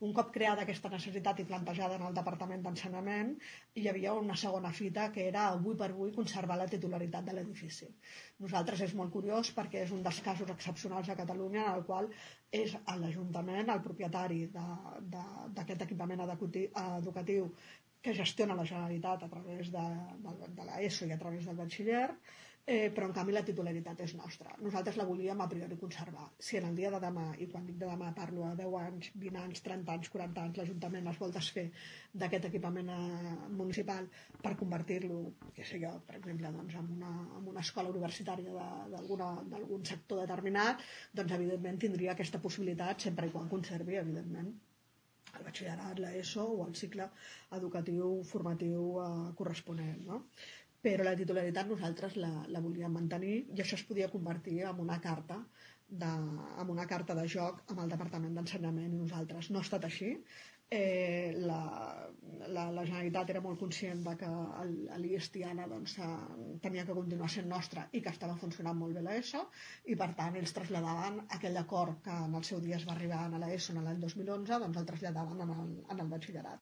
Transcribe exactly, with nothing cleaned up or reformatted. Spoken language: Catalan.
Un cop creada aquesta necessitat i plantejada en el Departament d'Ensenyament, hi havia una segona fita que era avui per avui conservar la titularitat de l'edifici. Nosaltres és molt curiós perquè és un dels casos excepcionals a Catalunya en el qual és l'Ajuntament el propietari d'aquest equipament educatiu que gestiona la Generalitat a través de, de, de l'ESO i a través del batxiller, eh, però en canvi la titularitat és nostra. Nosaltres la volíem a priori conservar. Si en el dia de demà, i quan dic de demà parlo a deu anys, vint anys, trenta anys, quaranta anys, l'Ajuntament es vol desfer d'aquest equipament municipal per convertir-lo, què sé jo, per exemple, doncs, en, una, en una escola universitària d'algun sector determinat, doncs evidentment tindria aquesta possibilitat sempre i quan conservi, evidentment, el batxillerat, l'ESO o el cicle educatiu formatiu eh, corresponent, no? Però la titularitat nosaltres la, la volíem mantenir i això es podia convertir en una carta de, en una carta de joc amb el Departament d'Ensenyament i nosaltres. No ha estat així. Eh, la, la, la Generalitat era molt conscient de que l'I E S Tiana doncs, tenia que continuar sent nostra i que estava funcionant molt bé l'ESO i per tant ells traslladaven aquell acord que en el seu dia es va arribar a l'ESO en l'any dos mil onze, doncs el traslladaven en el, en el batxillerat.